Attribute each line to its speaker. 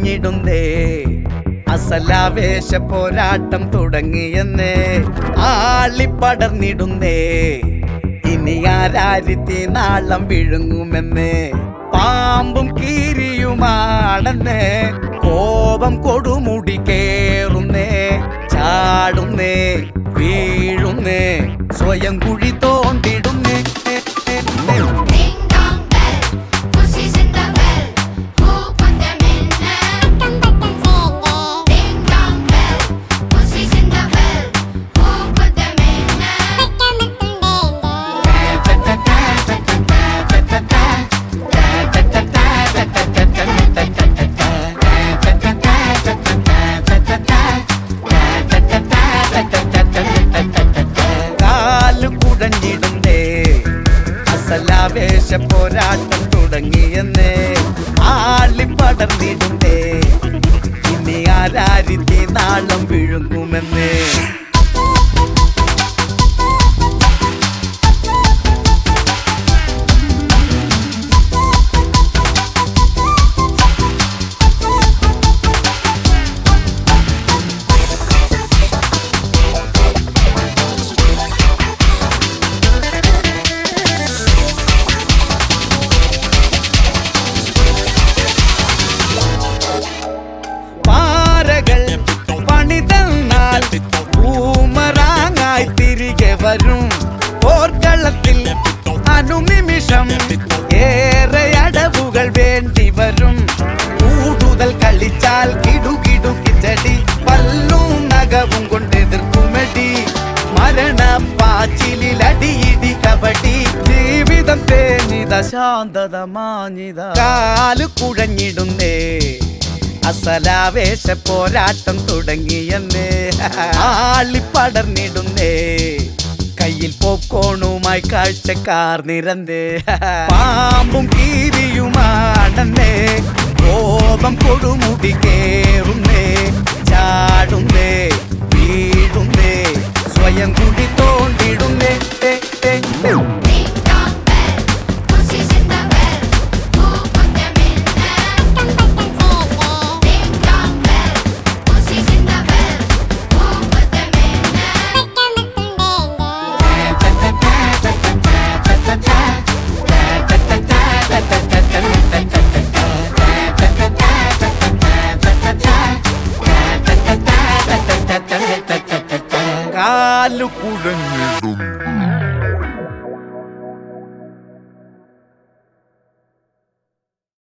Speaker 1: കുഴഞ്ഞിടുന്നേ അസലാവേശ പോരാട്ടം തുടങ്ങിയെന്നേ ആളിപ്പടർന്നിടുന്നേ ഇനി ആരാരിത്തി നാളം വിഴുങ്ങുമെന്നേ പാമ്പും കീരിയുമാണെന്നേ കോപം കൊടുമുടി കേറുന്നേ ചാടുന്നേ വീഴുന്നേ സ്വയം കുഴി തോണ്ടിടുന്നേ അസലാവേശ പോരാട്ടം തുടങ്ങിയെന്നേ ആളിപ്പടർന്നിടുന്നേ ഇനി ആരാരിത്തി നാളം വിഴുങ്ങുമെന്നേ തിരികെ വരും പോർക്കളത്തിൽ അനുനിമിഷം ഏറെ അടവുകൾ വേണ്ടി വരും കൂടുതൽ കളിച്ചാൽ കിടുകിടുക്കിച്ചടി പല്ലും നഖവും കൊണ്ടെതിർക്കുമടി മരണപ്പാച്ചിലിൽ അടിയിടി കബഡി ജീവിതം തേഞ്ഞിത ശാന്തത മാഞ്ഞിത കാല് കുഴഞ്ഞിടുന്നേ അസലാവേശ പോരാട്ടം തുടങ്ങിയെന്നേ ആളിപ്പടർന്നിടുന്നേ കയ്യിൽ പോക്കോണുമായി കാഴ്ചക്കാർ നിരന്തേ പാമ്പും കീരിയുമാണെന്നേ കോപം കൊടുമുടി കേറുന്നേ ചാടുന്നേ വീഴുന്നേ സ്വയം കുഴി തോണ്ടിടുന്നേ കാലു